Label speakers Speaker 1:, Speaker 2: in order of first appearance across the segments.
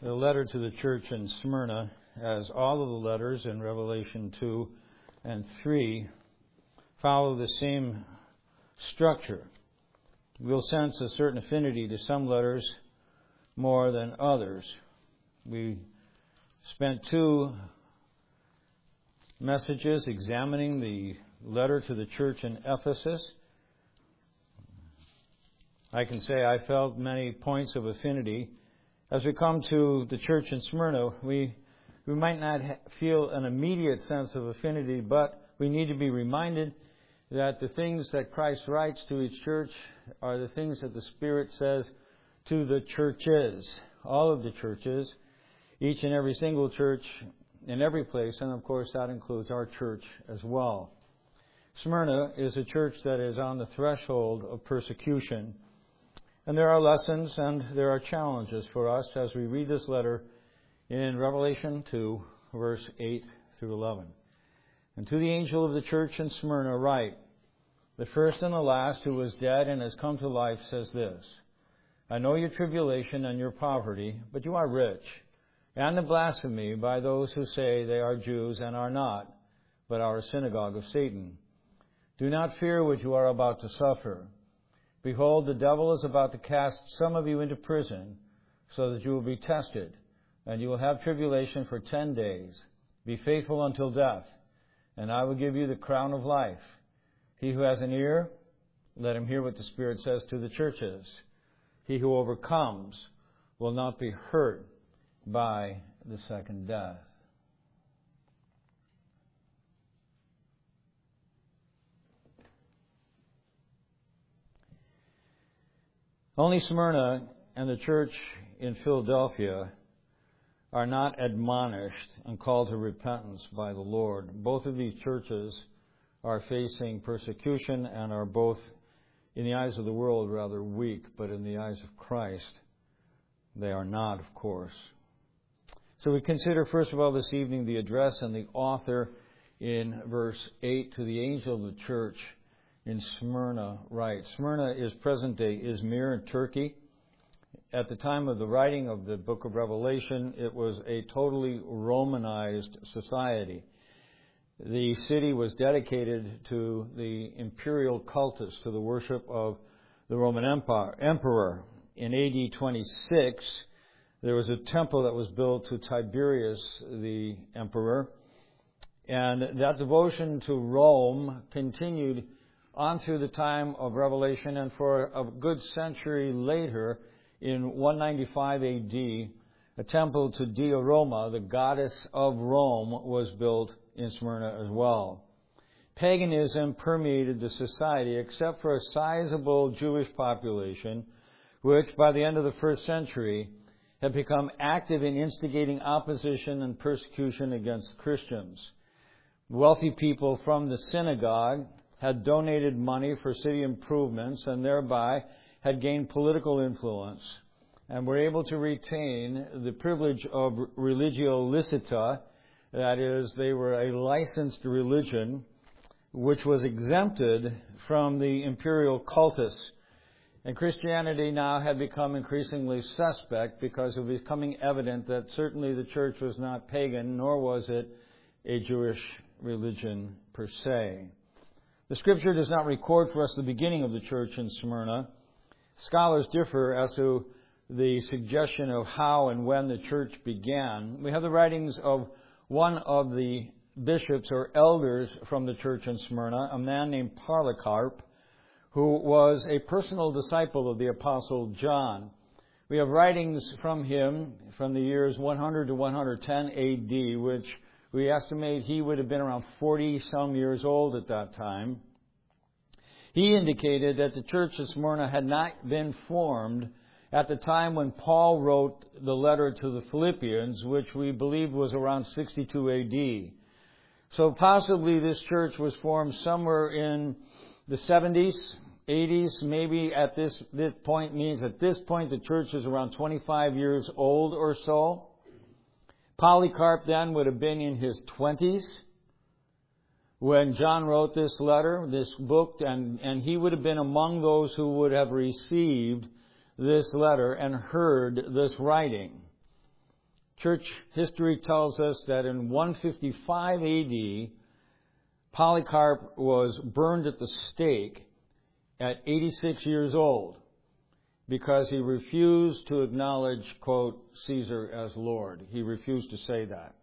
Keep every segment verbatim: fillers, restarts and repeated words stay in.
Speaker 1: the letter to the church in Smyrna, as all of the letters in Revelation two and three, follow the same structure. We'll sense a certain affinity to some letters more than others. We spent two messages examining the letter to the church in Ephesus. I can say I felt many points of affinity. As we come to the church in Smyrna, we we might not ha- feel an immediate sense of affinity, but we need to be reminded that the things that Christ writes to each church are the things that the Spirit says to the churches, all of the churches, each and every single church in every place, and of course that includes our church as well. Smyrna is a church that is on the threshold of persecution. And there are lessons and there are challenges for us as we read this letter in Revelation two, verse eight through eleven. And to the angel of the church in Smyrna write, the first and the last who was dead and has come to life says this, I know your tribulation and your poverty, but you are rich, and the blasphemy by those who say they are Jews and are not, but are a synagogue of Satan. Do not fear what you are about to suffer. Behold, the devil is about to cast some of you into prison, so that you will be tested, and you will have tribulation for ten days. Be faithful until death, and I will give you the crown of life. He who has an ear, let him hear what the Spirit says to the churches. He who overcomes will not be hurt by the second death. Only Smyrna and the church in Philadelphia are not admonished and called to repentance by the Lord. Both of these churches are facing persecution and are both, in the eyes of the world, rather weak, but in the eyes of Christ, they are not, of course. So we consider, first of all, this evening the address and the author in verse eight to the angel of the church in Smyrna writes. Smyrna is present-day Izmir in Turkey. At the time of the writing of the book of Revelation, it was a totally Romanized society. The city was dedicated to the imperial cultus, to the worship of the Roman Empire, emperor. In A D twenty-six, there was a temple that was built to Tiberius, the emperor, and that devotion to Rome continued on through the time of Revelation, and for a good century later, in one ninety-five A D, a temple to Dioroma, the goddess of Rome, was built in Smyrna as well. Paganism permeated the society except for a sizable Jewish population, which by the end of the first century had become active in instigating opposition and persecution against Christians. Wealthy people from the synagogue had donated money for city improvements and thereby had gained political influence and were able to retain the privilege of religio licita, that is, they were a licensed religion which was exempted from the imperial cultus. And Christianity now had become increasingly suspect because it was becoming evident that certainly the church was not pagan, nor was it a Jewish religion per se. The Scripture does not record for us the beginning of the church in Smyrna. Scholars differ as to the suggestion of how and when the church began. We have the writings of one of the bishops or elders from the church in Smyrna, a man named Polycarp, who was a personal disciple of the Apostle John. We have writings from him from the years one hundred to one ten A D, which we estimate he would have been around forty-some years old at that time. He indicated that the church of Smyrna had not been formed at the time when Paul wrote the letter to the Philippians, which we believe was around sixty-two A D. So possibly this church was formed somewhere in the seventies, eighties, maybe at this, this point means at this point the church is around twenty-five years old or so. Polycarp then would have been in his twenties when John wrote this letter, this book, and, and he would have been among those who would have received this letter and heard this writing. Church history tells us that in one fifty-five A D, Polycarp was burned at the stake at eighty-six years old because he refused to acknowledge, quote, Caesar as Lord. He refused to say that.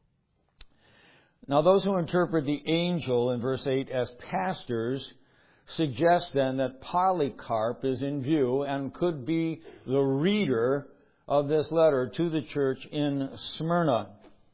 Speaker 1: Now, those who interpret the angel in verse eight as pastors suggest then that Polycarp is in view and could be the reader of this letter to the church in Smyrna.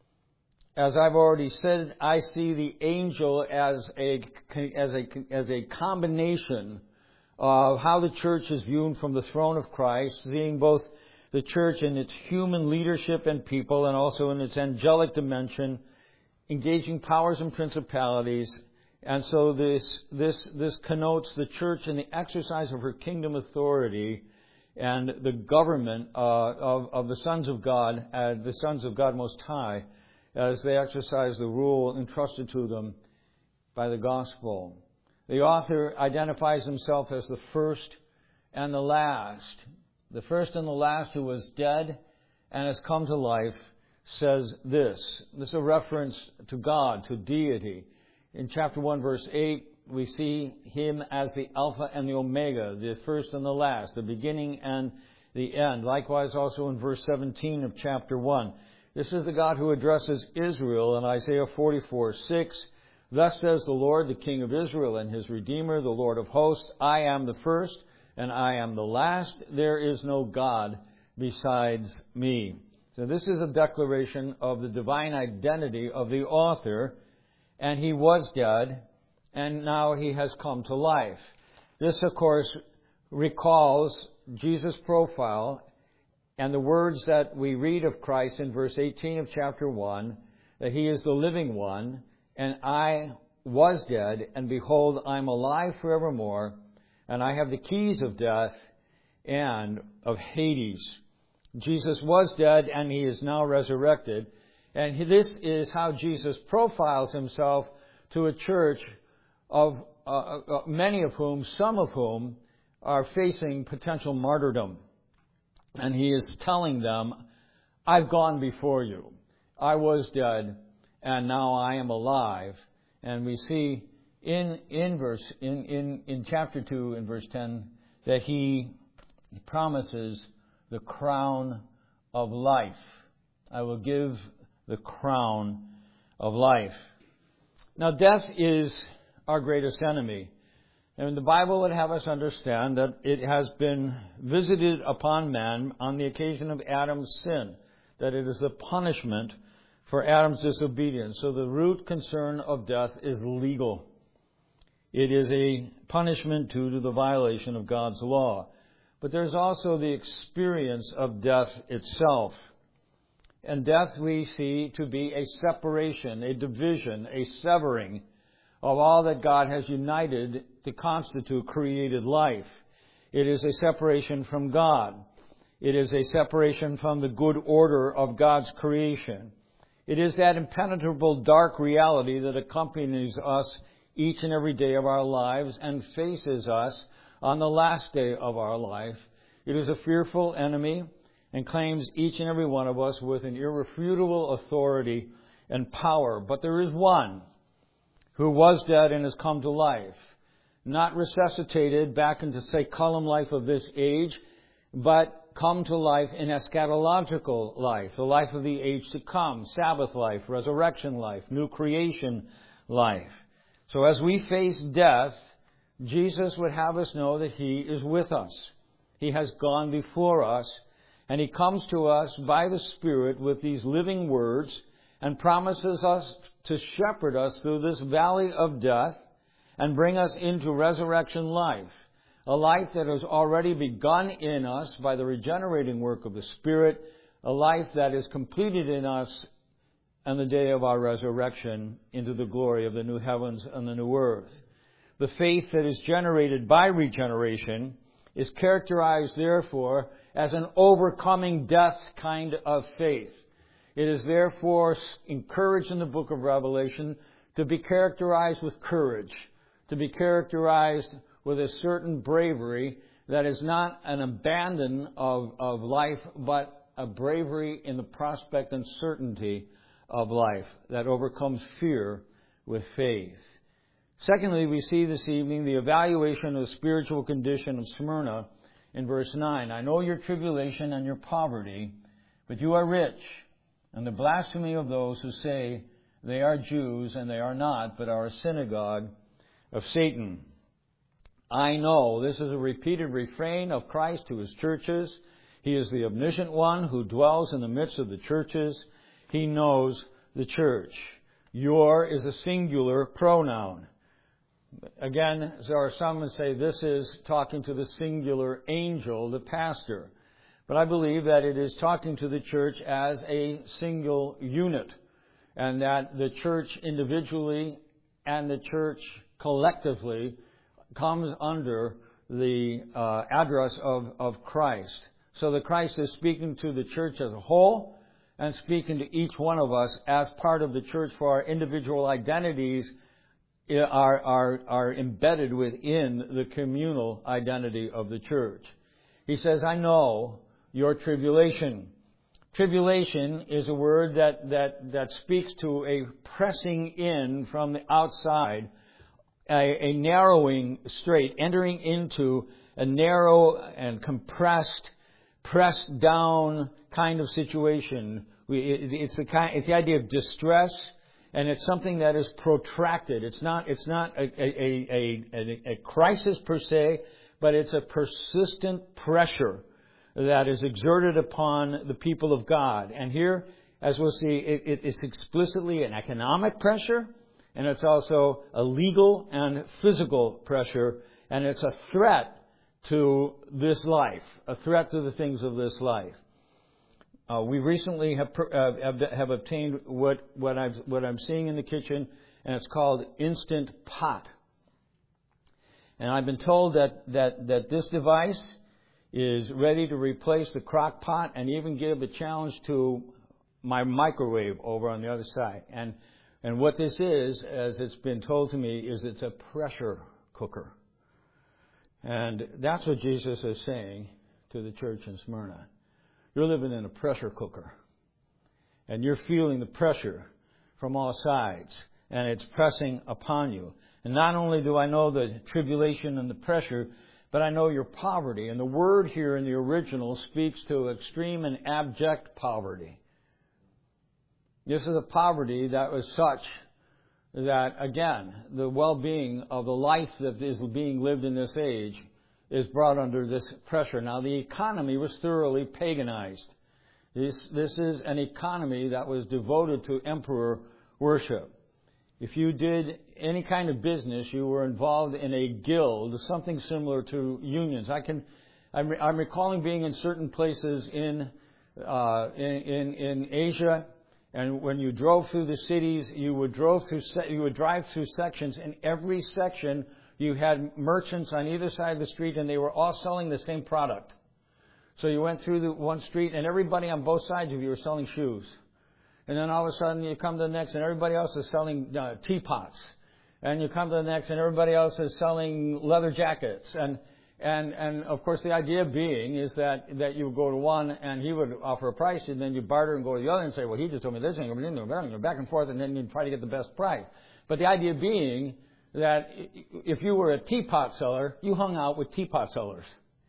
Speaker 1: As I've already said, I see the angel as a, as a, as a combination of how the church is viewed from the throne of Christ, seeing both the church in its human leadership and people and also in its angelic dimension, engaging powers and principalities. And so this, this, this connotes the church in the exercise of her kingdom authority and the government uh, of, of the sons of God, uh, the sons of God Most High, as they exercise the rule entrusted to them by the gospel. The author identifies himself as the first and the last. The first and the last who was dead and has come to life says this. This is a reference to God, to deity. In chapter one, verse eight, we see him as the Alpha and the Omega, the first and the last, the beginning and the end. Likewise, also in verse seventeen of chapter one. This is the God who addresses Israel in Isaiah forty-four six. Thus says the Lord, the King of Israel and his Redeemer, the Lord of hosts, I am the first and I am the last. There is no God besides me. So this is a declaration of the divine identity of the author. And he was dead, and now he has come to life. This, of course, recalls Jesus' profile and the words that we read of Christ in verse eighteen of chapter one, that he is the living one, and I was dead, and behold, I'm alive forevermore, and I have the keys of death and of Hades. Jesus was dead, and he is now resurrected. And this is how Jesus profiles himself to a church of uh, uh, many of whom, some of whom, are facing potential martyrdom. And he is telling them, I've gone before you. I was dead, and now I am alive. And we see in in verse in, in, in chapter two, in verse ten, that he promises the crown of life. I will give the crown of life. Now, death is our greatest enemy. And the Bible would have us understand that it has been visited upon man on the occasion of Adam's sin, that it is a punishment for Adam's disobedience. So the root concern of death is legal. It is a punishment due to the violation of God's law. But there's also the experience of death itself. And death we see to be a separation, a division, a severing of all that God has united to constitute created life. It is a separation from God. It is a separation from the good order of God's creation. It is that impenetrable dark reality that accompanies us each and every day of our lives and faces us on the last day of our life. It is a fearful enemy and claims each and every one of us with an irrefutable authority and power. But there is one who was dead and has come to life, not resuscitated back into, say, column life of this age, but come to life in eschatological life, the life of the age to come, Sabbath life, resurrection life, new creation life. So as we face death, Jesus would have us know that He is with us. He has gone before us. And He comes to us by the Spirit with these living words and promises us to shepherd us through this valley of death and bring us into resurrection life. A life that has already begun in us by the regenerating work of the Spirit. A life that is completed in us on the day of our resurrection into the glory of the new heavens and the new earth. The faith that is generated by regeneration is characterized, therefore, as an overcoming death kind of faith. It is therefore encouraged in the book of Revelation to be characterized with courage, to be characterized with a certain bravery that is not an abandon of, of life, but a bravery in the prospect and certainty of life that overcomes fear with faith. Secondly, we see this evening the evaluation of the spiritual condition of Smyrna in verse nine. I know your tribulation and your poverty, but you are rich, and the blasphemy of those who say they are Jews and they are not, but are a synagogue of Satan. I know, this is a repeated refrain of Christ to His churches. He is the omniscient one who dwells in the midst of the churches. He knows the church. Your is a singular pronoun. Again, there are some that say this is talking to the singular angel, the pastor. But I believe that it is talking to the church as a single unit, and that the church individually and the church collectively comes under the uh, address of, of Christ. So that Christ is speaking to the church as a whole and speaking to each one of us as part of the church, for our individual identities are, are, are embedded within the communal identity of the church. He says, I know your tribulation. Tribulation is a word that, that, that speaks to a pressing in from the outside, a, a narrowing straight, entering into a narrow and compressed, pressed down kind of situation. We, it, it's, the kind, it's the idea of distress, and it's something that is protracted. It's not, it's not a, a, a, a, a crisis per se, but it's a persistent pressure that is exerted upon the people of God. And here, as we'll see, it, it, it's explicitly an economic pressure, and it's also a legal and physical pressure, and it's a threat to this life, a threat to the things of this life. Uh, we recently have, uh, have have obtained what what I've what I'm seeing in the kitchen, and it's called Instant Pot. And I've been told that that that this device is ready to replace the crock pot and even give a challenge to my microwave over on the other side. And and what this is, as it's been told to me, is it's a pressure cooker. And that's what Jesus is saying to the church in Smyrna. You're living in a pressure cooker. And you're feeling the pressure from all sides. And it's pressing upon you. And not only do I know the tribulation and the pressure, but I know your poverty. And the word here in the original speaks to extreme and abject poverty. This is a poverty that was such that, again, the well-being of the life that is being lived in this age is brought under this pressure. Now, the economy was thoroughly paganized. This, this is an economy that was devoted to emperor worship. If you did any kind of business, you were involved in a guild, something similar to unions. I can, I'm, re- I'm recalling being in certain places in, uh, in, in, in Asia, and when you drove through the cities, you would drove through, se- you would drive through sections, and every section you had merchants on either side of the street, and they were all selling the same product. So you went through the one street, and everybody on both sides of you were selling shoes. And then all of a sudden you come to the next, and everybody else is selling uh, teapots. And you come to the next, and everybody else is selling leather jackets. And and and of course the idea being is that that you would go to one, and he would offer a price, and then you barter and go to the other and say, well, he just told me this, and you're back and forth, and then you try to get the best price. But the idea being that if you were a teapot seller, you hung out with teapot sellers,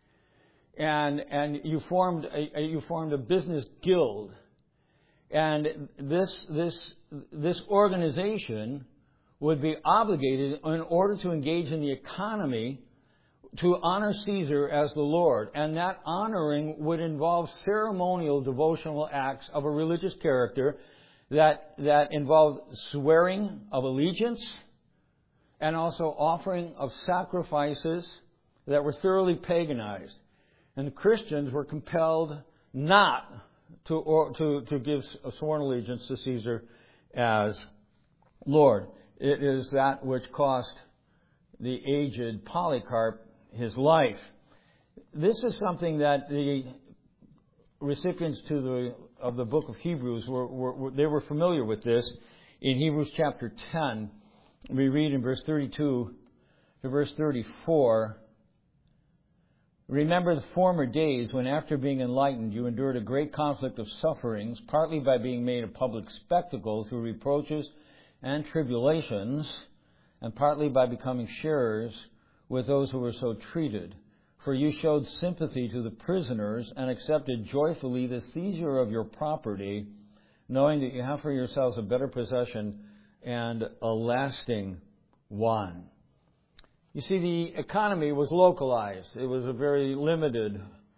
Speaker 1: and and you formed a, a you formed a business guild, and this this this organization would be obligated in order to engage in the economy to honor Caesar as the Lord, and that honoring would involve ceremonial devotional acts of a religious character that that involved swearing of allegiance, and also offering of sacrifices that were thoroughly paganized. And the Christians were compelled not to, or, to, to give a sworn allegiance to Caesar as Lord. It is that which cost the aged Polycarp his life. This is something that the recipients to the of the book of Hebrews were, were, were they were familiar with this. In Hebrews chapter ten, we read in verse thirty-two to verse thirty-four, Remember the former days when, after being enlightened, you endured a great conflict of sufferings, partly by being made a public spectacle through reproaches and tribulations, and partly by becoming sharers with those who were so treated. For you showed sympathy to the prisoners and accepted joyfully the seizure of your property, knowing that you have for yourselves a better possession and a lasting one. You see, the economy was localized. It was a very limited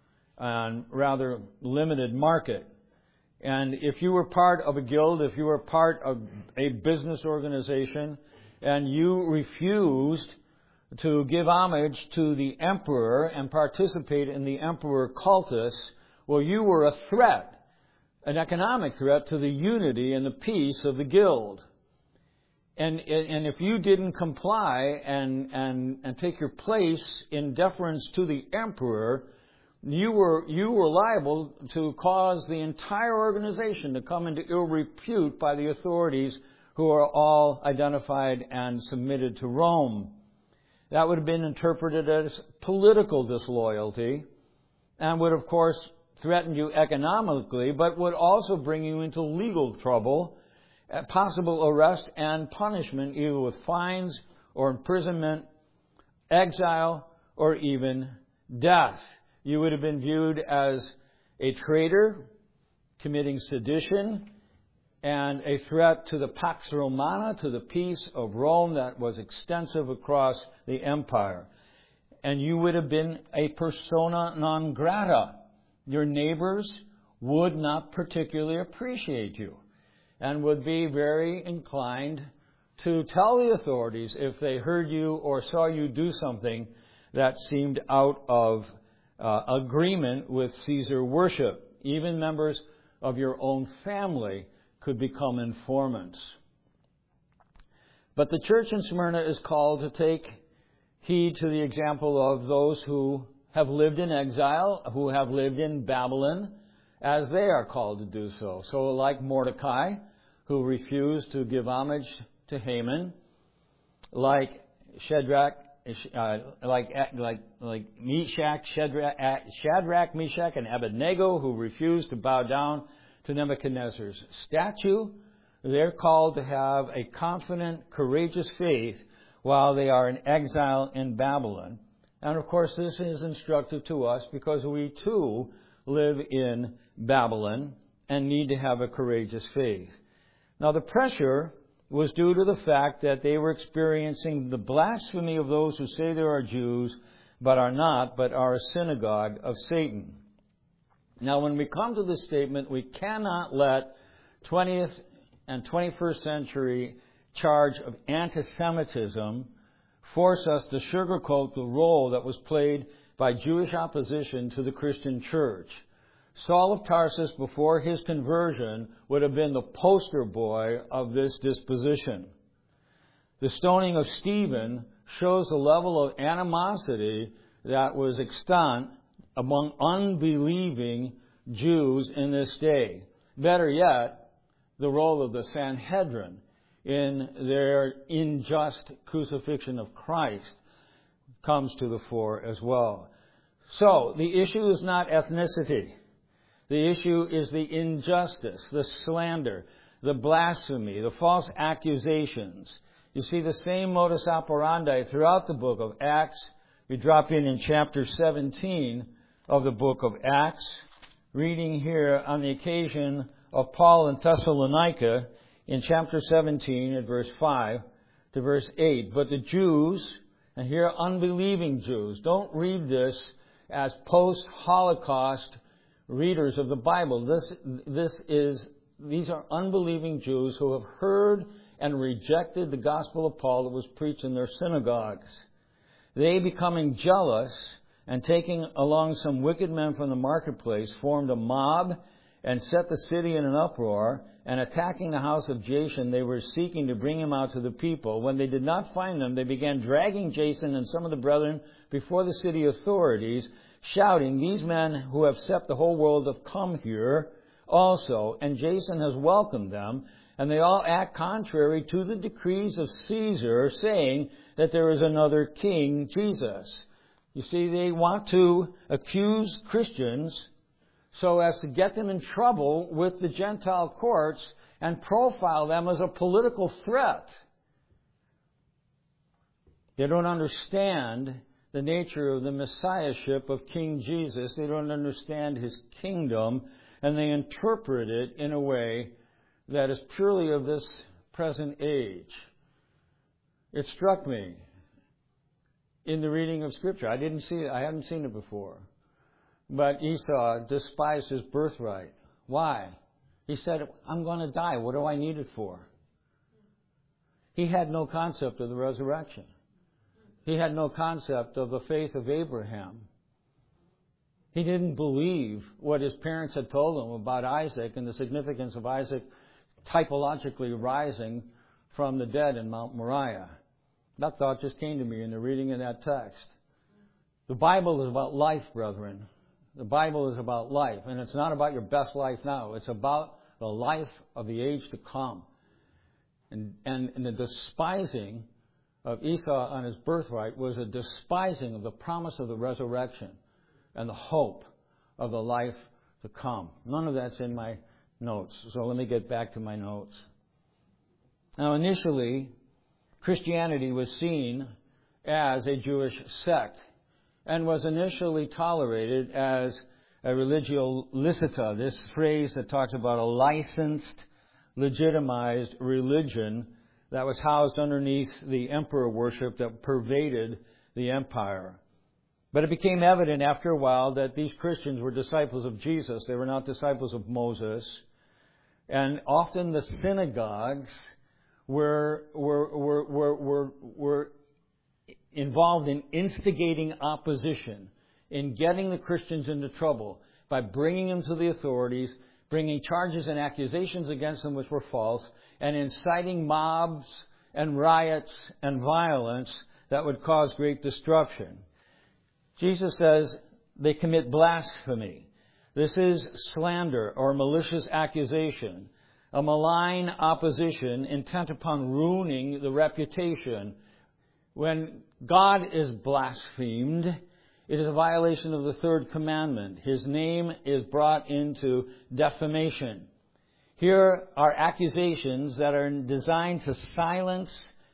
Speaker 1: and rather limited market. And if you were part of a guild, if you were part of a business organization, and you refused to give homage to the emperor and participate in the emperor cultus, well, you were a threat, an economic threat to the unity and the peace of the guild. And and if you didn't comply and, and, and take your place in deference to the emperor, you were you were liable to cause the entire organization to come into ill repute by the authorities, who are all identified and submitted to Rome. That would have been interpreted as political disloyalty and would, of course, threaten you economically, but would also bring you into legal trouble, possible arrest and punishment, either with fines or imprisonment, exile, or even death. You would have been viewed as a traitor, committing sedition, and a threat to the Pax Romana, to the peace of Rome that was extensive across the empire. And you would have been a persona non grata. Your neighbors would not particularly appreciate you and would be very inclined to tell the authorities if they heard you or saw you do something that seemed out of uh, agreement with Caesar worship. Even members of your own family could become informants. But the church in Smyrna is called to take heed to the example of those who have lived in exile, who have lived in Babylon, as they are called to do so. So like Mordecai, who refused to give homage to Haman, like Shadrach, uh, like like like Meshach, Shadrach, Shadrach, Meshach, and Abednego, who refused to bow down to Nebuchadnezzar's statue. They're called to have a confident, courageous faith while they are in exile in Babylon. And of course, this is instructive to us because we too live in Babylon and need to have a courageous faith. Now, the pressure was due to the fact that they were experiencing the blasphemy of those who say they are Jews, but are not, but are a synagogue of Satan. Now, when we come to this statement, we cannot let twentieth and twenty-first century charge of anti-Semitism force us to sugarcoat the role that was played by Jewish opposition to the Christian church. Saul of Tarsus, before his conversion, would have been the poster boy of this disposition. The stoning of Stephen shows the level of animosity that was extant among unbelieving Jews in this day. Better yet, the role of the Sanhedrin in their unjust crucifixion of Christ comes to the fore as well. So, the issue is not ethnicity. The issue is the injustice, the slander, the blasphemy, the false accusations. You see the same modus operandi throughout the book of Acts. We drop in in chapter seventeen of the book of Acts, reading here on the occasion of Paul in Thessalonica in chapter seventeen at verse five to verse eight. But the Jews, and here unbelieving Jews, don't read this as post-Holocaust readers of the Bible. This, this is, these are unbelieving Jews who have heard and rejected the gospel of Paul that was preached in their synagogues. They, becoming jealous and taking along some wicked men from the marketplace, formed a mob and set the city in an uproar, and attacking the house of Jason, they were seeking to bring him out to the people. When they did not find them, they began dragging Jason and some of the brethren before the city authorities, shouting, "These men who have set the whole world have come here also, and Jason has welcomed them, and they all act contrary to the decrees of Caesar, saying that there is another king, Jesus." You see, they want to accuse Christians so as to get them in trouble with the Gentile courts and profile them as a political threat. They don't understand the nature of the Messiahship of King Jesus. They don't understand His kingdom, and they interpret it in a way that is purely of this present age. It struck me in the reading of Scripture. I didn't see it. I hadn't seen it before. But Esau despised his birthright. Why? He said, I'm going to die. What do I need it for? He had no concept of the resurrection. He had no concept of the faith of Abraham. He didn't believe what his parents had told him about Isaac and the significance of Isaac typologically rising from the dead in Mount Moriah. That thought just came to me in the reading of that text. The Bible is about life, brethren. The Bible is about life. And it's not about your best life now. It's about the life of the age to come. And, and, and the despising of Esau on his birthright was a despising of the promise of the resurrection and the hope of the life to come. None of that's in my notes. So let me get back to my notes. Now, initially, Christianity was seen as a Jewish sect and was initially tolerated as a religio licita, this phrase that talks about a licensed, legitimized religion that was housed underneath the emperor worship that pervaded the empire. But it became evident after a while that these Christians were disciples of Jesus. They were not disciples of Moses. And often the synagogues were, were, were, were, were, were involved in instigating opposition, in getting the Christians into trouble by bringing them to the authorities, bringing charges and accusations against them which were false, and inciting mobs and riots and violence that would cause great destruction. Jesus says they commit blasphemy. This is slander or malicious accusation, a malign opposition intent upon ruining the reputation. When God is blasphemed, it is a violation of the third commandment. His name is brought into defamation. Here are accusations that are designed to silence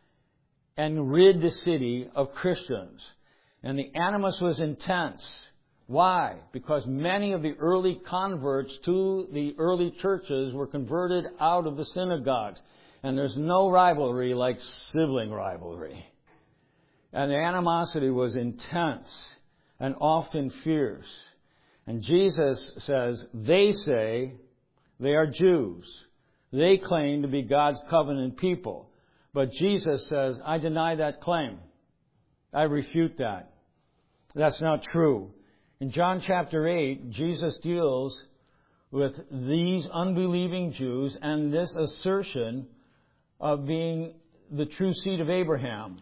Speaker 1: and rid the city of Christians. And the animus was intense. Why? Because many of the early converts to the early churches were converted out of the synagogues. And there's no rivalry like sibling rivalry. And the animosity was intense and often fierce. And Jesus says, they say they are Jews. They claim to be God's covenant people. But Jesus says, I deny that claim. I refute that. That's not true. In John chapter eight, Jesus deals with these unbelieving Jews and this assertion of being the true seed of Abraham,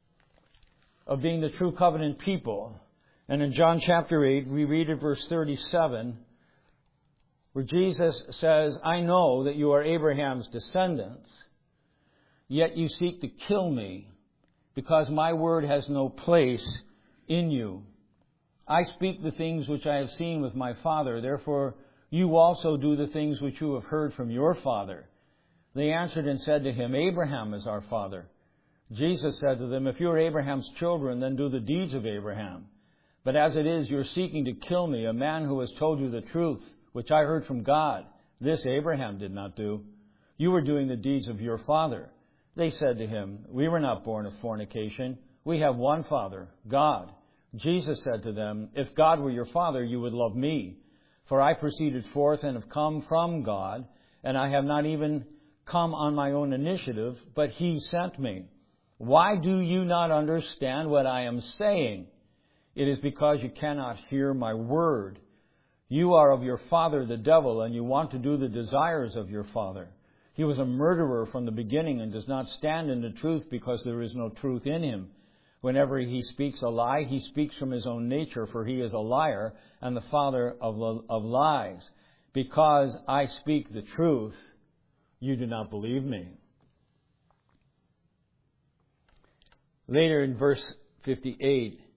Speaker 1: of being the true covenant people. And in John chapter eight, we read at verse thirty-seven, where Jesus says, I know that you are Abraham's descendants, yet you seek to kill me, because my word has no place in you. I speak the things which I have seen with my Father, therefore you also do the things which you have heard from your father. They answered and said to him, Abraham is our father. Jesus said to them, if you are Abraham's children, then do the deeds of Abraham. But as it is, you are seeking to kill me, a man who has told you the truth, which I heard from God. This Abraham did not do. You were doing the deeds of your father. They said to him, we were not born of fornication. We have one Father, God. Jesus said to them, if God were your Father, you would love me. For I proceeded forth and have come from God, and I have not even come on my own initiative, but He sent me. Why do you not understand what I am saying? It is because you cannot hear my word. You are of your father the devil, and you want to do the desires of your father. He was a murderer from the beginning and does not stand in the truth because there is no truth in him. Whenever he speaks a lie, he speaks from his own nature, for he is a liar and the father of, of lies. Because I speak the truth, you do not believe me. Later in verse fifty-eight,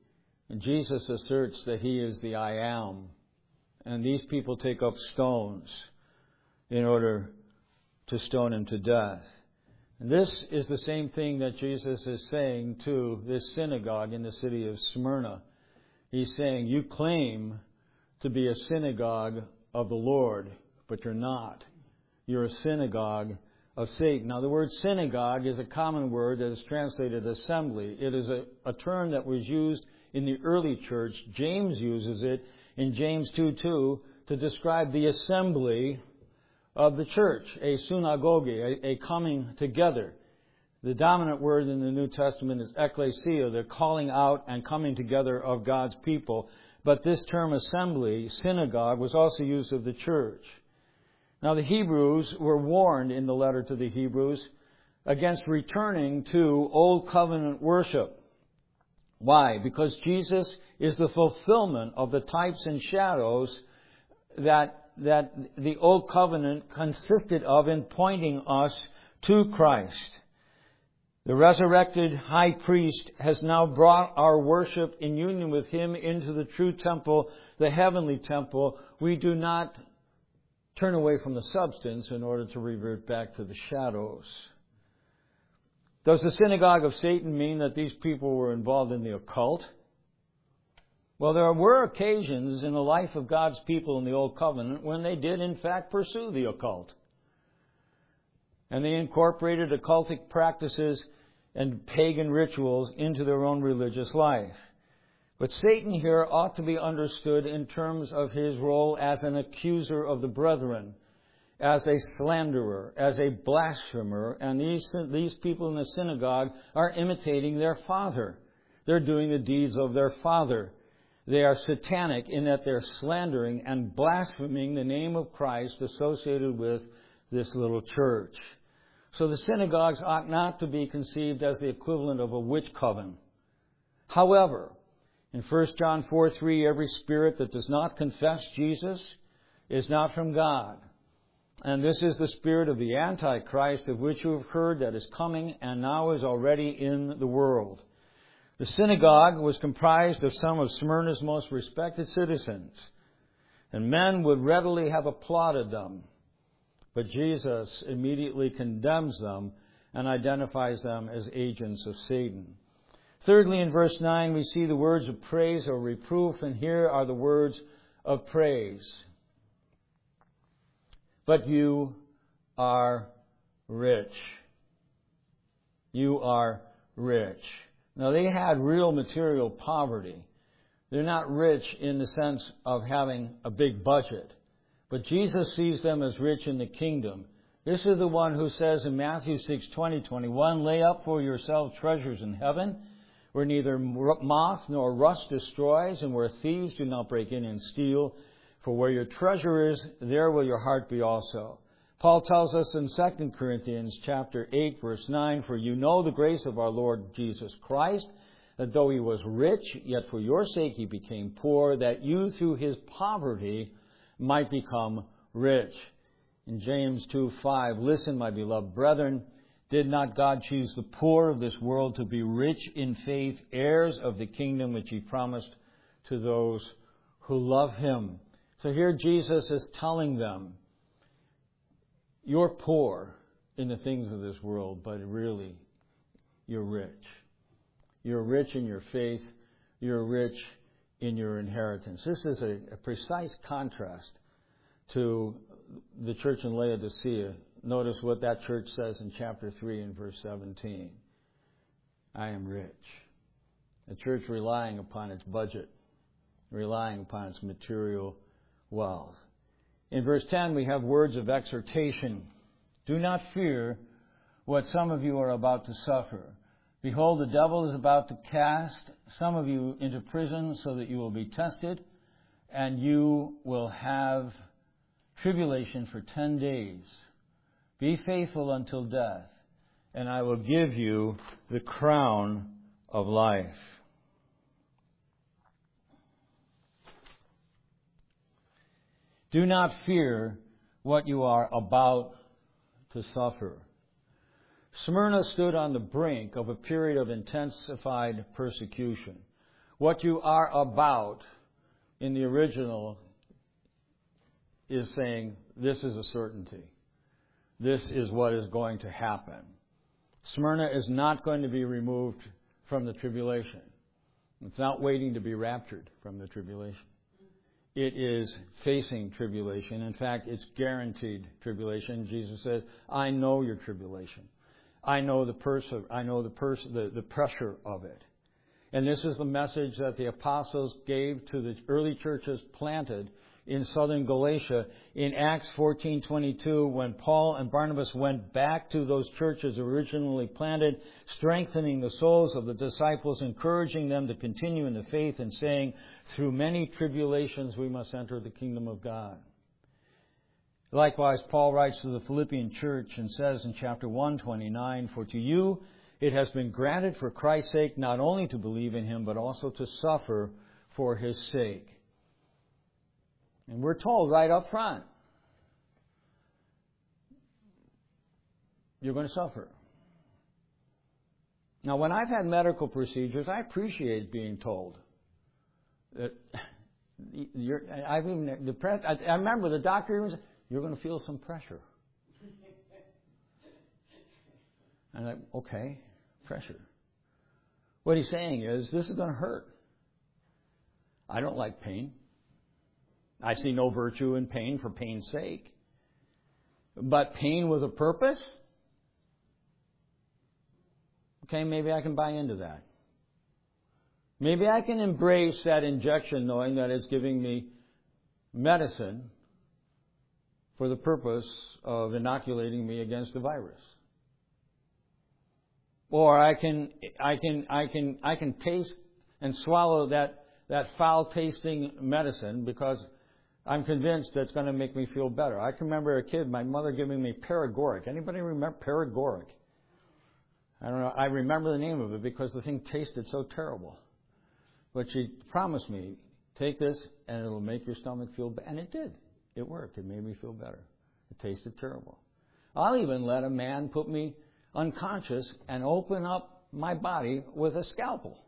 Speaker 1: And Jesus asserts that He is the I am. And these people take up stones in order to stone Him to death. And this is the same thing that Jesus is saying to this synagogue in the city of Smyrna. He's saying, you claim to be a synagogue of the Lord, but you're not. You're a synagogue of Satan. Now, the word synagogue is a common word that is translated assembly. It is a, a term that was used in the early church. James uses it in James two two to describe the assembly of the church, a synagogue, a, a coming together. The dominant word in the New Testament is ekklesia, the calling out and coming together of God's people. But this term assembly, synagogue, was also used of the church. Now, the Hebrews were warned in the letter to the Hebrews against returning to Old Covenant worship. Why? Because Jesus is the fulfillment of the types and shadows that, that the Old Covenant consisted of in pointing us to Christ. The resurrected high priest has now brought our worship in union with Him into the true temple, the heavenly temple. We do not turn away from the substance in order to revert back to the shadows. Does the synagogue of Satan mean that these people were involved in the occult? Well, there were occasions in the life of God's people in the Old Covenant when they did, in fact, pursue the occult. And they incorporated occultic practices and pagan rituals into their own religious life. But Satan here ought to be understood in terms of his role as an accuser of the brethren, as a slanderer, as a blasphemer. And these, these people in the synagogue are imitating their father. They're doing the deeds of their father. They are satanic in that they're slandering and blaspheming the name of Christ associated with this little church. So the synagogues ought not to be conceived as the equivalent of a witch coven. However, in First John four three, every spirit that does not confess Jesus is not from God. And this is the spirit of the Antichrist, of which you have heard, that is coming and now is already in the world. The synagogue was comprised of some of Smyrna's most respected citizens, and men would readily have applauded them. But Jesus immediately condemns them and identifies them as agents of Satan. Thirdly, in verse nine, we see the words of praise or reproof, and here are the words of praise. But you are rich. You are rich. Now, they had real material poverty. They're not rich in the sense of having a big budget. But Jesus sees them as rich in the kingdom. This is the one who says in Matthew six twenty, twenty-one, lay up for yourselves treasures in heaven, where neither moth nor rust destroys, and where thieves do not break in and steal. For where your treasure is, there will your heart be also. Paul tells us in Second Corinthians chapter eight, verse nine, for you know the grace of our Lord Jesus Christ, that though He was rich, yet for your sake He became poor, that you through His poverty might become rich. In James two five, listen, my beloved brethren, did not God choose the poor of this world to be rich in faith, heirs of the kingdom which He promised to those who love Him? So here Jesus is telling them, you're poor in the things of this world, but really, you're rich. You're rich in your faith. You're rich in your inheritance. This is a, a precise contrast to the church in Laodicea. Notice what that church says in chapter three and verse seventeen. I am rich. A church relying upon its budget, relying upon its material wealth. In verse ten, we have words of exhortation. Do not fear what some of you are about to suffer. Behold, the devil is about to cast some of you into prison so that you will be tested, and you will have tribulation for ten days. Be faithful until death, and I will give you the crown of life. Do not fear what you are about to suffer. Smyrna stood on the brink of a period of intensified persecution. What you are about in the original is saying, this is a certainty. This is what is going to happen. Smyrna is not going to be removed from the tribulation. It's not waiting to be raptured from the tribulation. It is facing tribulation. In fact, it's guaranteed tribulation. Jesus says, I know your tribulation. I know the pers- I know the, pers- the, the pressure of it. And this is the message that the apostles gave to the early churches planted in southern Galatia. In Acts fourteen twenty-two, when Paul and Barnabas went back to those churches originally planted, strengthening the souls of the disciples, encouraging them to continue in the faith, and saying, through many tribulations we must enter the kingdom of God. Likewise, Paul writes to the Philippian church and says in chapter one twenty-nine, for to you it has been granted for Christ's sake not only to believe in Him, but also to suffer for His sake. And we're told right up front, you're going to suffer. Now, when I've had medical procedures, I appreciate being told that you're, I've even depressed. I, I remember the doctor even said, you're going to feel some pressure. And I'm like, okay, pressure. What he's saying is, this is going to hurt. I don't like pain. I see no virtue in pain for pain's sake. But pain with a purpose? Okay, maybe I can buy into that. Maybe I can embrace that injection knowing that it's giving me medicine for the purpose of inoculating me against the virus. Or I can I can I can I can taste and swallow that, that foul tasting medicine because I'm convinced that's going to make me feel better. I can remember a kid, my mother giving me Paregoric. Anybody remember Paregoric? I don't know. I remember the name of it because the thing tasted so terrible. But she promised me, take this and it'll make your stomach feel better. And it did. It worked. It made me feel better. It tasted terrible. I'll even let a man put me unconscious and open up my body with a scalpel,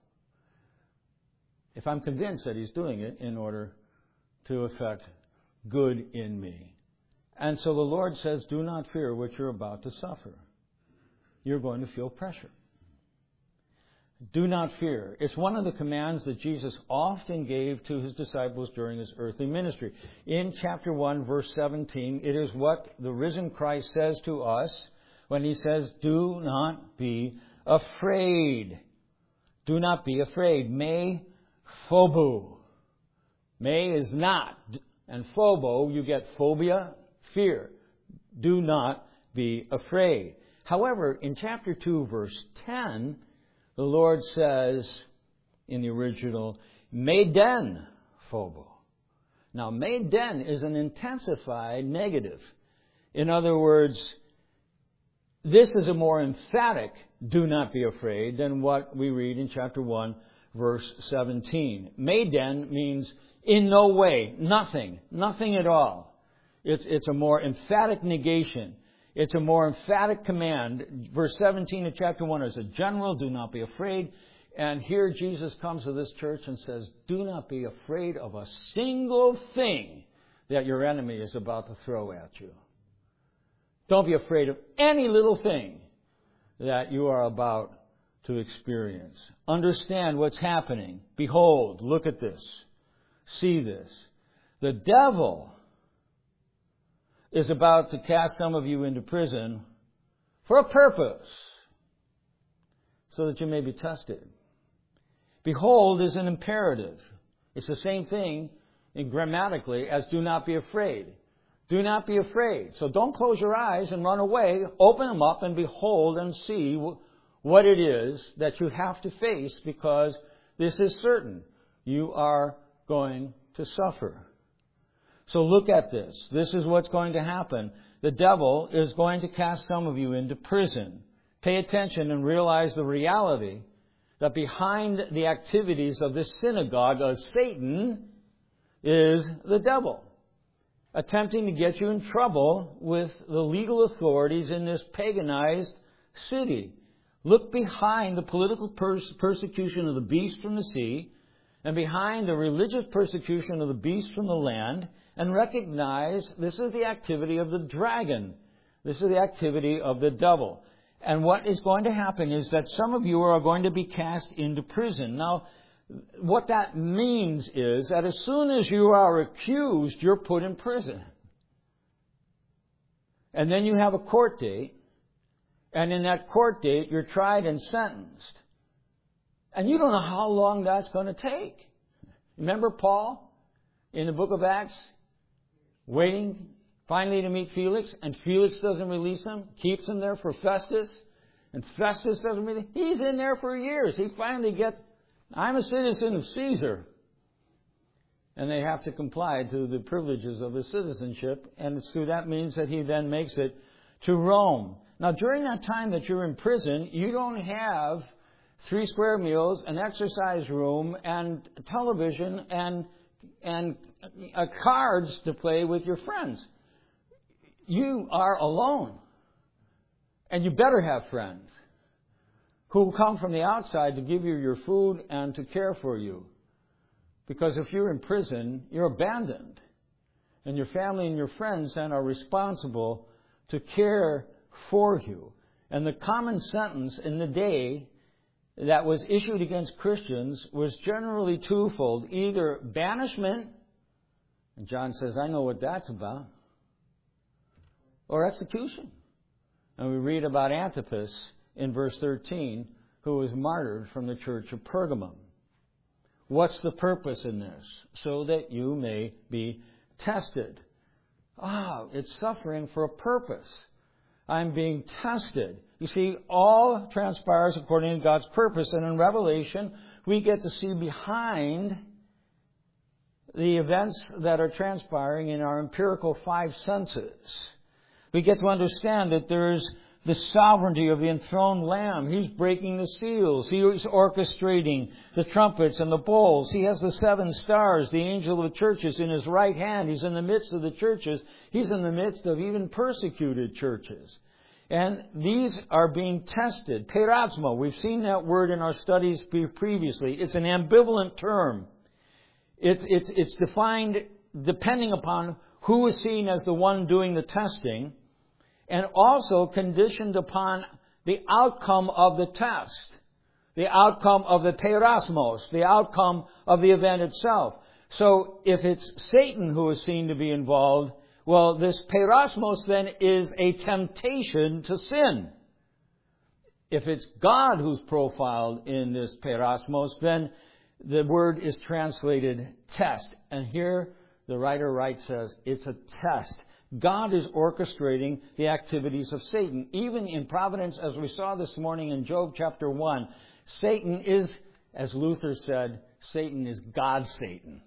Speaker 1: if I'm convinced that he's doing it in order to effect good in me. And so the Lord says, do not fear what you're about to suffer. You're going to feel pressure. Do not fear. It's one of the commands that Jesus often gave to His disciples during His earthly ministry. In chapter one, verse seventeen, it is what the risen Christ says to us when He says, do not be afraid. Do not be afraid. Me phobo. Me is not. And phobo, you get phobia, fear. Do not be afraid. However, in chapter two, verse ten, the Lord says in the original, Meiden phobo. Now, Meiden is an intensified negative. In other words, this is a more emphatic do not be afraid than what we read in chapter one, verse seventeen. Meiden means in no way, nothing, nothing at all. It's, it's a more emphatic negation. It's a more emphatic command. Verse seventeen of chapter one is a general, do not be afraid. And here Jesus comes to this church and says, do not be afraid of a single thing that your enemy is about to throw at you. Don't be afraid of any little thing that you are about to experience. Understand what's happening. Behold, look at this. See this. The devil is about to cast some of you into prison for a purpose, so that you may be tested. Behold is an imperative. It's the same thing in grammatically as do not be afraid. Do not be afraid. So don't close your eyes and run away. Open them up and behold and see what it is that you have to face, because this is certain. You are going to suffer. So look at this. This is what's going to happen. The devil is going to cast some of you into prison. Pay attention and realize the reality that behind the activities of this synagogue of Satan is the devil, attempting to get you in trouble with the legal authorities in this paganized city. Look behind the political pers- persecution of the beast from the sea and behind the religious persecution of the beast from the land, and recognize this is the activity of the dragon. This is the activity of the devil. And what is going to happen is that some of you are going to be cast into prison. Now, what that means is that as soon as you are accused, you're put in prison. And then you have a court date. And in that court date, you're tried and sentenced. And you don't know how long that's going to take. Remember Paul in the book of Acts? Waiting finally to meet Felix. And Felix doesn't release him. Keeps him there for Festus. And Festus doesn't release him. He's in there for years. He finally gets, I'm a citizen of Caesar. And they have to comply to the privileges of his citizenship. And so that means that he then makes it to Rome. Now, during that time that you're in prison, you don't have three square meals, an exercise room, and television, and and uh, cards to play with your friends. You are alone. And you better have friends who will come from the outside to give you your food and to care for you. Because if you're in prison, you're abandoned. And your family and your friends then are responsible to care for you. And the common sentence in the day that was issued against Christians was generally twofold. Either banishment, and John says, I know what that's about, or execution. And we read about Antipas in verse thirteen, who was martyred from the church of Pergamum. What's the purpose in this? So that you may be tested. Ah, oh, it's suffering for a purpose. I'm being tested. You see, all transpires according to God's purpose. And in Revelation, we get to see behind the events that are transpiring in our empirical five senses. We get to understand that there's the sovereignty of the enthroned Lamb. He's breaking the seals. He's orchestrating the trumpets and the bowls. He has the seven stars, the angel of the churches in his right hand. He's in the midst of the churches. He's in the midst of even persecuted churches. And these are being tested. Peirasmo, we've seen that word in our studies previously. It's an ambivalent term. It's, it's, it's defined depending upon who is seen as the one doing the testing, and also conditioned upon the outcome of the test, the outcome of the peirasmos, the outcome of the event itself. So if it's Satan who is seen to be involved, well, this peirasmos then is a temptation to sin. If it's God who's profiled in this peirasmos, then the word is translated test. And here the writer writes says it's a test. God is orchestrating the activities of Satan. Even in providence, as we saw this morning in Job chapter one, Satan is, as Luther said, Satan is God's Satan.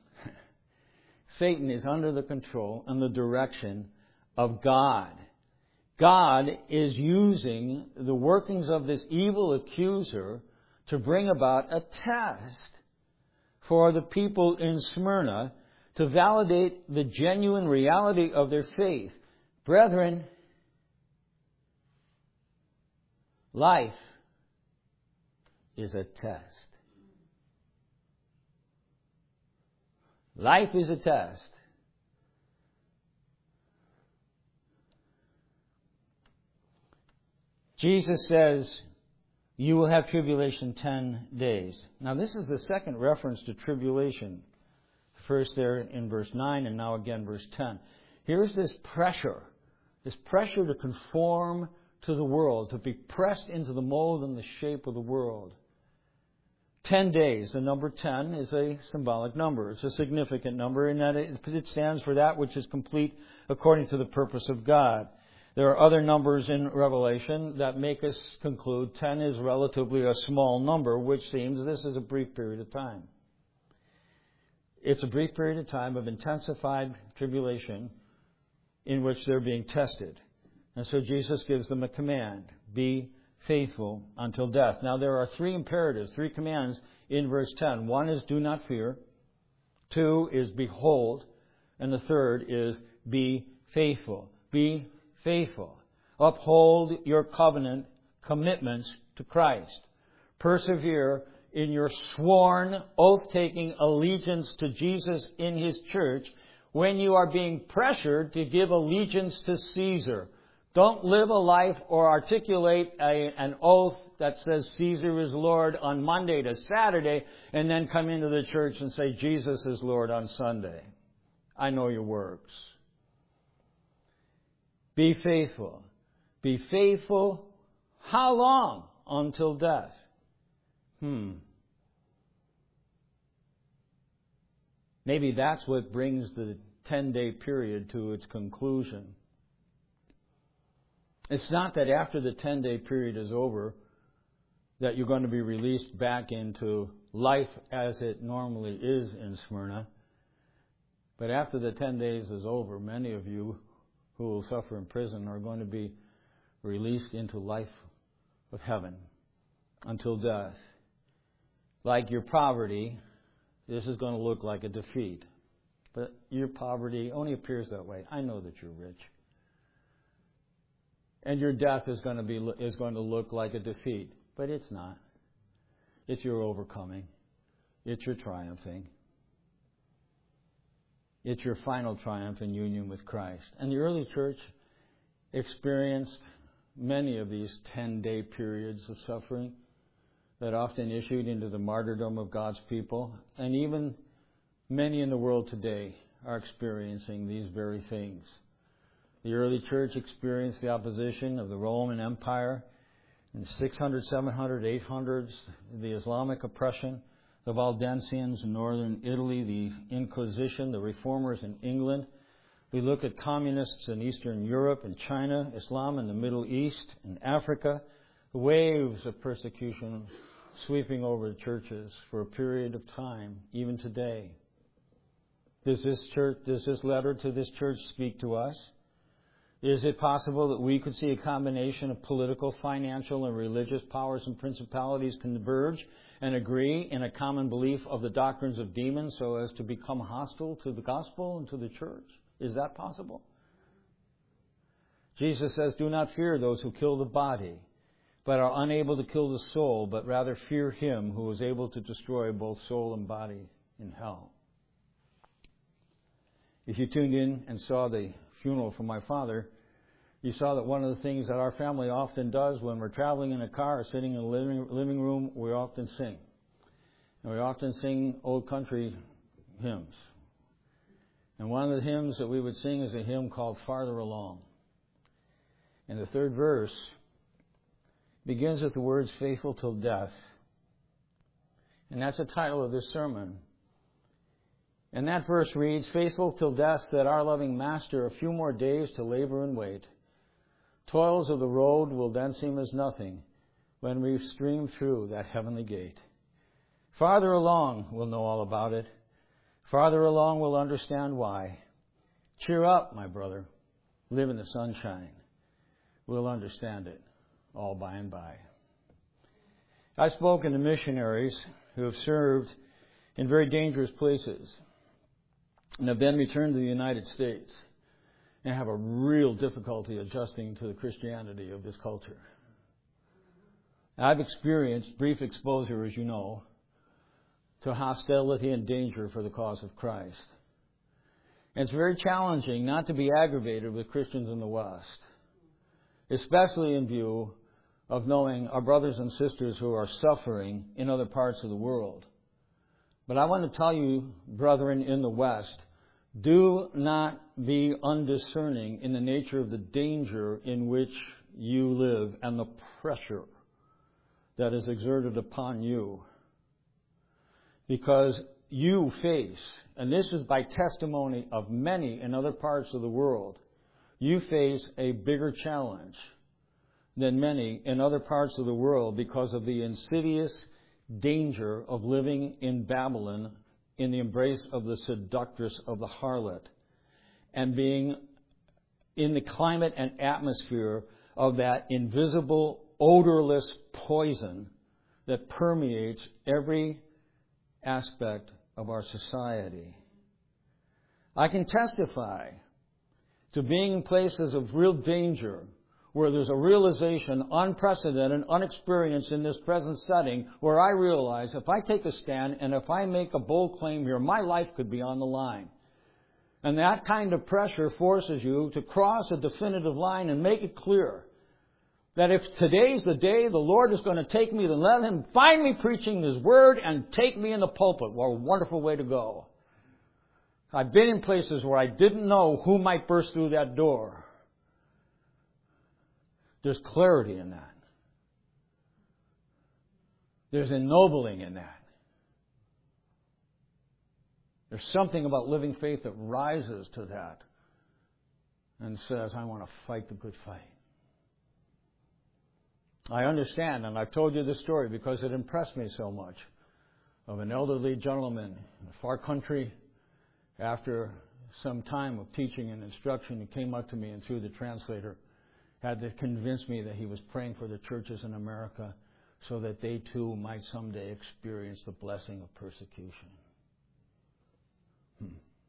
Speaker 1: Satan is under the control and the direction of God. God is using the workings of this evil accuser to bring about a test for the people in Smyrna to validate the genuine reality of their faith. Brethren, life is a test. Life is a test. Jesus says, you will have tribulation ten days. Now this is the second reference to tribulation. First there in verse nine and now again verse ten. Here's this pressure, this pressure to conform to the world, to be pressed into the mold and the shape of the world. Ten days, the number ten is a symbolic number. It's a significant number in that it stands for that which is complete according to the purpose of God. There are other numbers in Revelation that make us conclude ten is relatively a small number, which seems this is a brief period of time. It's a brief period of time of intensified tribulation in which they're being tested. And so Jesus gives them a command, be faithful until death. Now there are three imperatives, three commands in verse ten. One is do not fear. Two is behold. And the third is be faithful. Be faithful. Uphold your covenant commitments to Christ. Persevere in your sworn, oath-taking allegiance to Jesus in His church when you are being pressured to give allegiance to Caesar. Don't live a life or articulate a, an oath that says Caesar is Lord on Monday to Saturday and then come into the church and say Jesus is Lord on Sunday. I know your works. Be faithful. Be faithful. How long? Until death. Hmm. Maybe that's what brings the ten-day period to its conclusion. It's not that after the ten-day period is over that you're going to be released back into life as it normally is in Smyrna. But after the ten days is over, many of you who will suffer in prison are going to be released into life of heaven until death. Like your poverty, this is going to look like a defeat. But your poverty only appears that way. I know that you're rich. And your death is going to be is going to look like a defeat. But it's not. It's your overcoming. It's your triumphing. It's your final triumph in union with Christ. And the early church experienced many of these ten-day periods of suffering that often issued into the martyrdom of God's people. And even many in the world today are experiencing these very things. The early church experienced the opposition of the Roman Empire in the six hundreds, seven hundreds, eight hundreds, the Islamic oppression, the Valdensians in northern Italy, the Inquisition, the Reformers in England. We look at communists in Eastern Europe and China, Islam in the Middle East and Africa, the waves of persecution sweeping over the churches for a period of time, even today. Does this church, does this letter to this church speak to us? Is it possible that we could see a combination of political, financial, and religious powers and principalities converge and agree in a common belief of the doctrines of demons so as to become hostile to the gospel and to the church? Is that possible? Jesus says, do not fear those who kill the body, but are unable to kill the soul, but rather fear Him who is able to destroy both soul and body in hell. If you tuned in and saw the funeral for my father, you saw that one of the things that our family often does when we're traveling in a car or sitting in a living, living room, we often sing. And we often sing old country hymns. And one of the hymns that we would sing is a hymn called Farther Along. And the third verse begins with the words, faithful till death. And that's the title of this sermon. And that verse reads, faithful till death, that our loving Master a few more days to labor and wait. Toils of the road will then seem as nothing when we stream through that heavenly gate. Farther along, we'll know all about it. Farther along, we'll understand why. Cheer up, my brother. Live in the sunshine. We'll understand it all by and by. I've spoken to missionaries who have served in very dangerous places and have then returned to the United States and have a real difficulty adjusting to the Christianity of this culture. I've experienced brief exposure, as you know, to hostility and danger for the cause of Christ. And it's very challenging not to be aggravated with Christians in the West, especially in view of knowing our brothers and sisters who are suffering in other parts of the world. But I want to tell you, brethren in the West, do not be undiscerning in the nature of the danger in which you live and the pressure that is exerted upon you. Because you face, and this is by testimony of many in other parts of the world, you face a bigger challenge than many in other parts of the world because of the insidious danger of living in Babylon in the embrace of the seductress of the harlot and being in the climate and atmosphere of that invisible, odorless poison that permeates every aspect of our society. I can testify to being in places of real danger where there's a realization, unprecedented, unexperienced in this present setting, where I realize if I take a stand and if I make a bold claim here, my life could be on the line. And that kind of pressure forces you to cross a definitive line and make it clear that if today's the day the Lord is going to take me, then let Him find me preaching His Word and take me in the pulpit. What a wonderful way to go. I've been in places where I didn't know who might burst through that door. There's clarity in that. There's ennobling in that. There's something about living faith that rises to that and says, I want to fight the good fight. I understand, and I've told you this story because it impressed me so much, of an elderly gentleman in a far country. After some time of teaching and instruction, he came up to me and through the translator had to convince me that he was praying for the churches in America so that they too might someday experience the blessing of persecution. Hmm.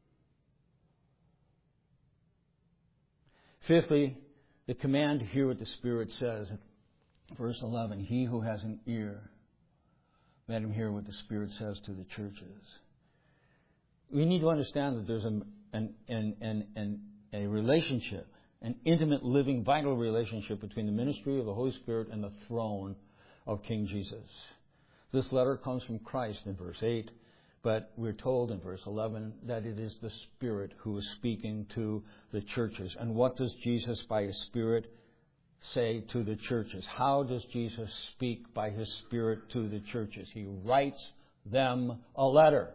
Speaker 1: Fifthly, the command to hear what the Spirit says. Verse eleven, he who has an ear, let him hear what the Spirit says to the churches. We need to understand that there's a, an, an, an, an, a relationship, an intimate, living, vital relationship between the ministry of the Holy Spirit and the throne of King Jesus. This letter comes from Christ in verse eight, but we're told in verse eleven that it is the Spirit who is speaking to the churches. And what does Jesus, by His Spirit, say to the churches? How does Jesus speak by His Spirit to the churches? He writes them a letter.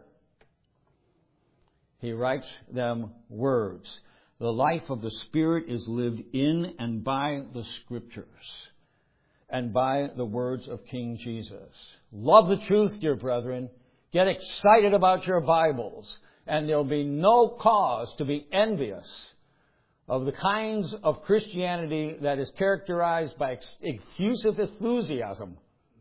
Speaker 1: He writes them words. The life of the Spirit is lived in and by the Scriptures and by the words of King Jesus. Love the truth, dear brethren. Get excited about your Bibles, and there'll be no cause to be envious of the kinds of Christianity that is characterized by effusive enthusiasm.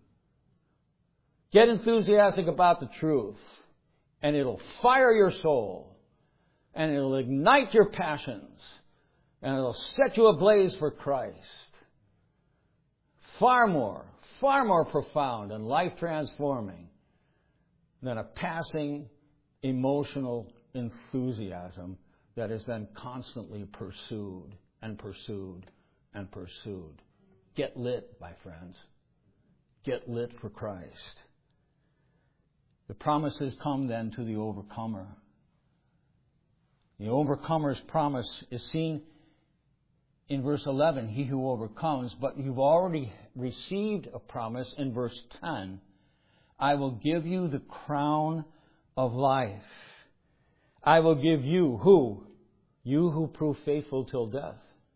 Speaker 1: Get enthusiastic about the truth, and it'll fire your soul, and it'll ignite your passions, and it'll set you ablaze for Christ. Far more, far more profound and life-transforming than a passing emotional enthusiasm that is then constantly pursued and pursued and pursued. Get lit, my friends. Get lit for Christ. The promises come then to the overcomer. The overcomer's promise is seen in verse eleven, he who overcomes, but you've already received a promise in verse ten. I will give you the crown of life. I will give you, who? You who prove faithful till death.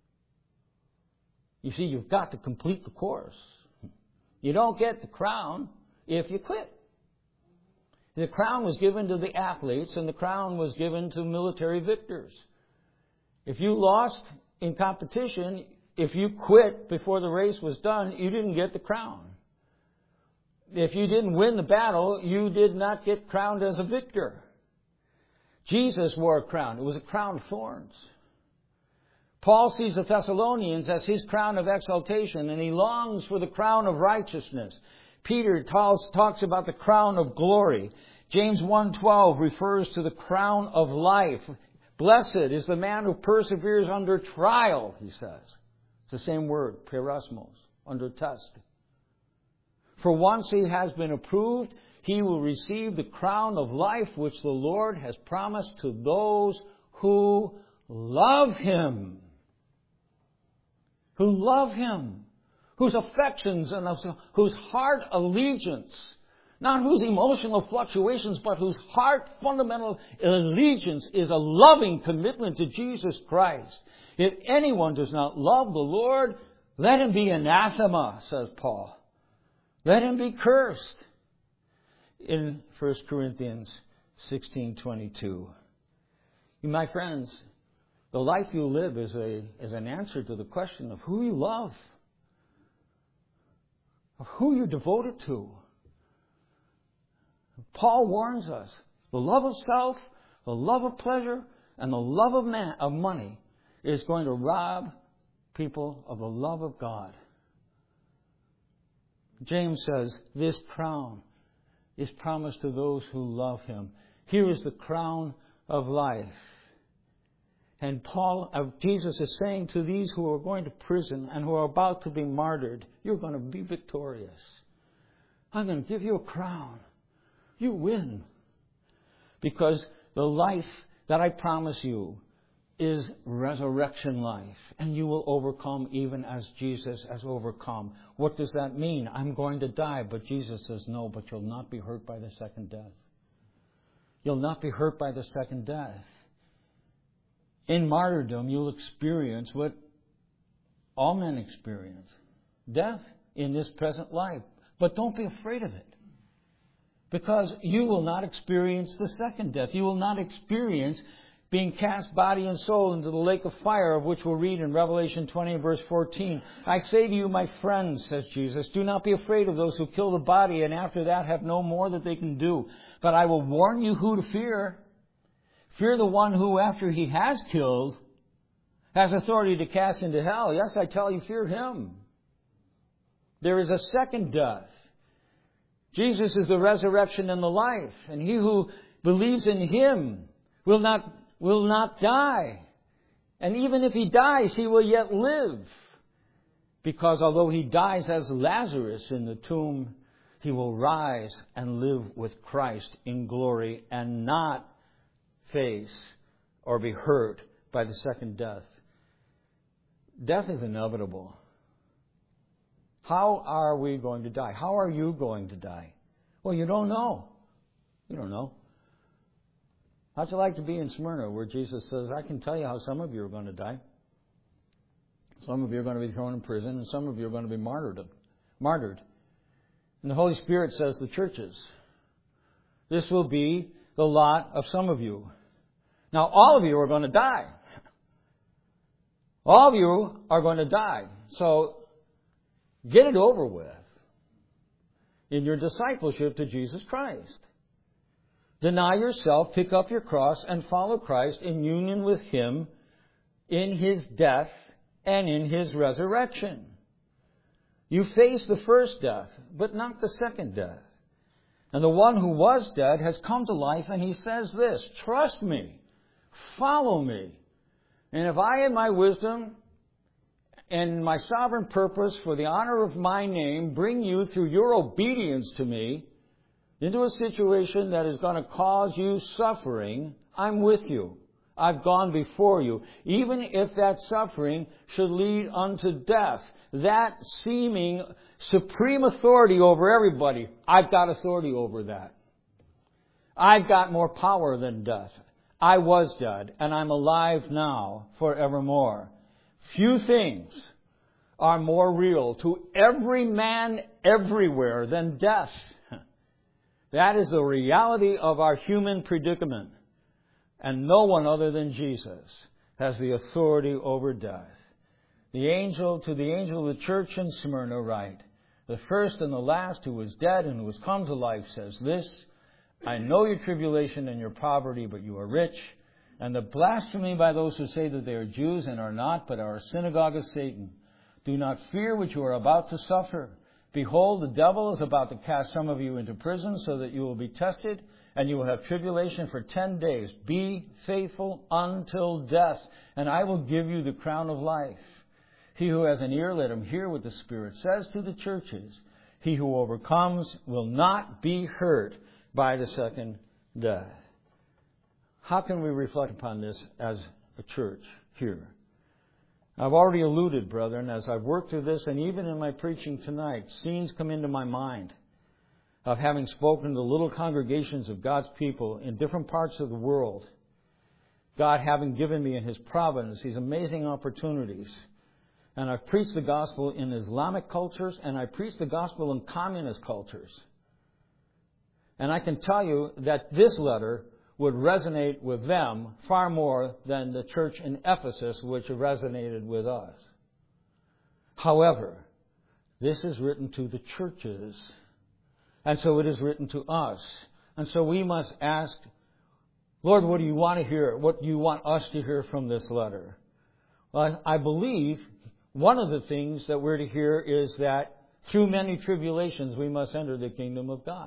Speaker 1: You see, you've got to complete the course. You don't get the crown if you quit. The crown was given to the athletes, and the crown was given to military victors. If you lost in competition, if you quit before the race was done, you didn't get the crown. If you didn't win the battle, you did not get crowned as a victor. Jesus wore a crown. It was a crown of thorns. Paul sees the Thessalonians as his crown of exaltation, and he longs for the crown of righteousness. Peter talks about the crown of glory. James one twelve refers to the crown of life. Blessed is the man who perseveres under trial, he says. It's the same word, peirasmos, under test. For once he has been approved, he will receive the crown of life which the Lord has promised to those who love Him. Who love Him. Whose affections and whose heart allegiance, not whose emotional fluctuations, but whose heart fundamental allegiance is a loving commitment to Jesus Christ. If anyone does not love the Lord, let him be anathema, says Paul. Let him be cursed. In First Corinthians sixteen twenty-two. My friends, the life you live is a is an answer to the question of who you love, of who you're devoted to. Paul warns us, the love of self, the love of pleasure, and the love of man of money is going to rob people, of the love of God. James says, this crown is promised to those who love Him. Here is the crown of life. And Paul, uh, Jesus is saying to these who are going to prison and who are about to be martyred, you're going to be victorious. I'm going to give you a crown. You win. Because the life that I promise you is resurrection life. And you will overcome even as Jesus has overcome. What does that mean? I'm going to die. But Jesus says, no, but you'll not be hurt by the second death. You'll not be hurt by the second death. In martyrdom, you'll experience what all men experience. Death in this present life. But don't be afraid of it. Because you will not experience the second death. You will not experience being cast body and soul into the lake of fire, of which we'll read in Revelation twenty and verse fourteen. I say to you, my friends, says Jesus, do not be afraid of those who kill the body and after that have no more that they can do. But I will warn you who to fear. Fear the one who, after he has killed, has authority to cast into hell. Yes, I tell you, fear him. There is a second death. Jesus is the resurrection and the life. And he who believes in Him will not, will not die. And even if he dies, he will yet live. Because although he dies as Lazarus in the tomb, he will rise and live with Christ in glory and not face or be hurt by the second death. Death is inevitable. How are we going to die? How are you going to die? Well, you don't know. You don't know. How'd you like to be in Smyrna where Jesus says, I can tell you how some of you are going to die. Some of you are going to be thrown in prison and some of you are going to be martyred. martyred. And the Holy Spirit says to the churches, this will be the lot of some of you. Now, all of you are going to die. All of you are going to die. So, get it over with in your discipleship to Jesus Christ. Deny yourself, pick up your cross, and follow Christ in union with Him in His death and in His resurrection. You face the first death, but not the second death. And the one who was dead has come to life, and He says this, trust me, follow me. And if I in my wisdom and my sovereign purpose for the honor of my name bring you through your obedience to me into a situation that is going to cause you suffering, I'm with you. I've gone before you. Even if that suffering should lead unto death, that seeming supreme authority over everybody, I've got authority over that. I've got more power than death. I was dead, and I'm alive now forevermore. Few things are more real to every man everywhere than death. That is the reality of our human predicament. And no one other than Jesus has the authority over death. The angel, to the angel of the church in Smyrna write, the first and the last who was dead and who has come to life says this, I know your tribulation and your poverty, but you are rich, and the blasphemy by those who say that they are Jews and are not, but are a synagogue of Satan. Do not fear what you are about to suffer. Behold, the devil is about to cast some of you into prison so that you will be tested, and you will have tribulation for ten days. Be faithful until death, and I will give you the crown of life. He who has an ear, let him hear what the Spirit says to the churches. He who overcomes will not be hurt by the second death. How can we reflect upon this as a church here? I've already alluded, brethren, as I've worked through this, and even in my preaching tonight, scenes come into my mind of having spoken to little congregations of God's people in different parts of the world. God having given me in His providence these amazing opportunities. And I've preached the gospel in Islamic cultures, and I preached the gospel in communist cultures. And I can tell you that this letter would resonate with them far more than the church in Ephesus, which resonated with us. However, this is written to the churches, and so it is written to us. And so we must ask, Lord, what do you want to hear? What do you want us to hear from this letter? Well, I believe one of the things that we're to hear is that through many tribulations we must enter the kingdom of God.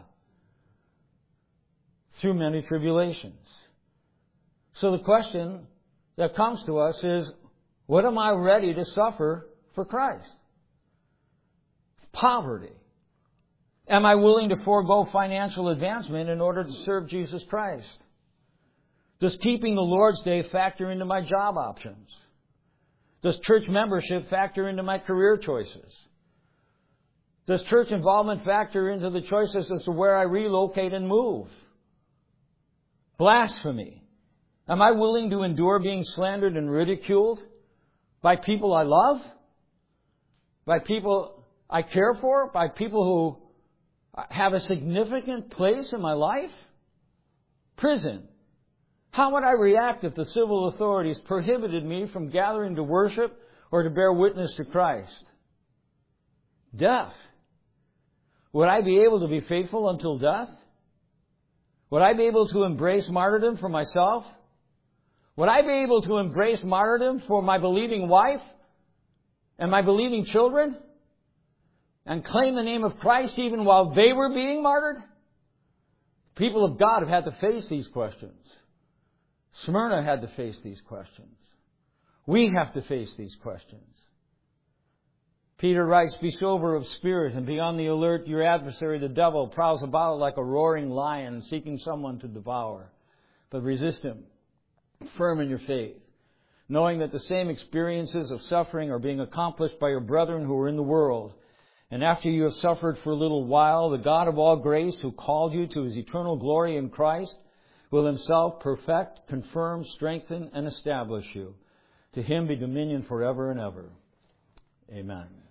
Speaker 1: Through many tribulations. So the question that comes to us is, what am I ready to suffer for Christ? Poverty. Am I willing to forego financial advancement in order to serve Jesus Christ? Does keeping the Lord's Day factor into my job options? Does church membership factor into my career choices? Does church involvement factor into the choices as to where I relocate and move? Blasphemy. Am I willing to endure being slandered and ridiculed by people I love? By people I care for? By people who have a significant place in my life? Prison. How would I react if the civil authorities prohibited me from gathering to worship or to bear witness to Christ? Death. Would I be able to be faithful until death? Would I be able to embrace martyrdom for myself? Would I be able to embrace martyrdom for my believing wife and my believing children and claim the name of Christ even while they were being martyred? People of God have had to face these questions. Smyrna had to face these questions. We have to face these questions. Peter writes, "Be sober of spirit and be on the alert. Your adversary, the devil, prowls about like a roaring lion, seeking someone to devour. But resist him, firm in your faith, knowing that the same experiences of suffering are being accomplished by your brethren who are in the world. And after you have suffered for a little while, the God of all grace, who called you to His eternal glory in Christ, will Himself perfect, confirm, strengthen, and establish you. To Him be dominion forever and ever. Amen."